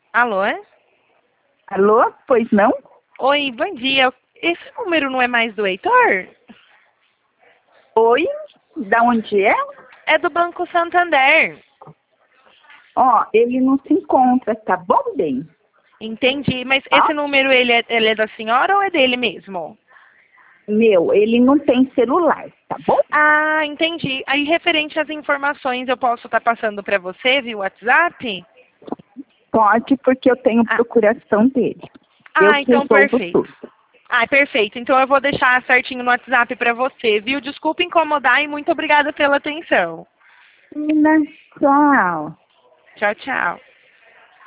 Alô? É? Alô? Pois não? Oi, bom dia. Esse número não é mais do Heitor? Oi? Da onde é? É do Banco Santander. Ó, ele não se encontra, tá bom, bem? Entendi. Mas Ó, esse número, ele é da senhora ou é dele mesmo? meu, ele não tem celular, tá bom? Ah, entendi. Aí, referente às informações, eu posso estar passando para você via WhatsApp? Pode, porque eu tenho Ah, procuração dele. Eu que então resolvo perfeito. tudo. Ah, perfeito. Então eu vou deixar certinho no WhatsApp para você, viu? Desculpa incomodar e muito obrigada pela atenção. Menina, tchau. Tchau, tchau.